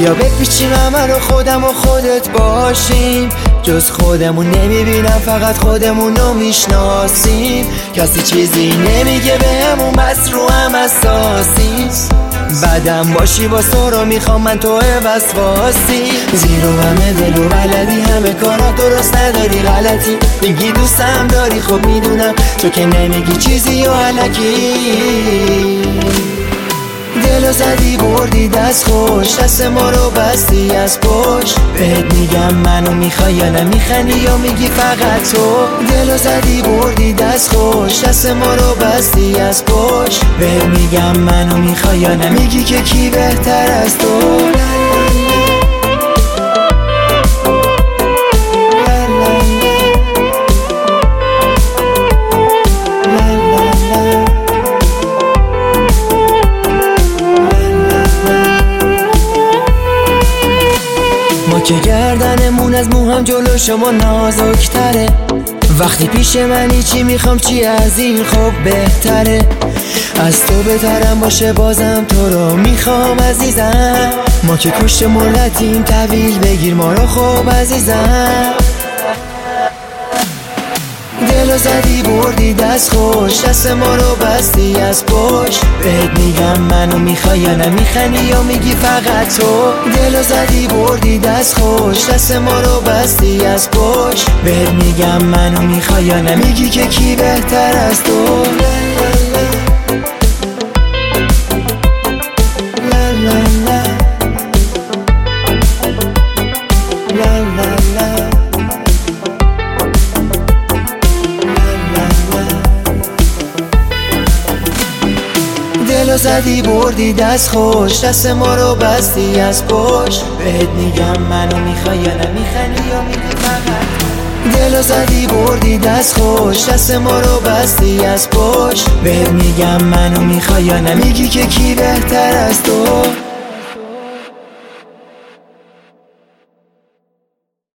بیا بپیچیم همه رو خودم و خودت باشیم، جز خودمون نمیبینم فقط خودمونو میشناسیم. کسی چیزی نمیگه بهمون بس رو هم اساسیم. بعدم باشی با سورا میخوام من تو وسواسی. زیرو همه دل و بلدی همه کارا درست نداری غلطی. میگی دوستم داری خب میدونم تو که نمیگی چیزی و علکی. دلو زدی بردی دست خوش، دست ما رو بستی از پشت. بهت میگم منو میخوای یا نمیخندی یا میگی فقط تو. دلو زدی بردی دست خوش، دست ما رو بستی از پشت. بهت میگم منو میخوای یا نمیگی که کی بهتر از تو. ما که گردنمون از موهم جلو شما نازکتره. وقتی پیش منی چی میخوام چی از این خب بهتره. از تو بهترم باشه بازم تو رو میخوام عزیزم. ما که کشت ملتیم طویل بگیر ما رو خوب عزیزم. دلو زدی بردی دست خوش، دست ما رو بستی از پشت. بهت میگم منو میخوای یا نمیخندی یا میگی فقط تو. دلو زدی بردی دست خوش، دست ما رو بستی از پشت. بهت میگم منو میخوای یا نمیگی که کی بهتر از تو. دلو زدی بردی دست خوش، دست ما رو بستی از پشت. بهت میگم منو میخوای یا نمیخندی یا میگی فقط. دلو زدی بردی دست خوش، دست ما رو بستی از پشت. بهت میگم منو میخوای یا نمیگی که کی بهتر از تو.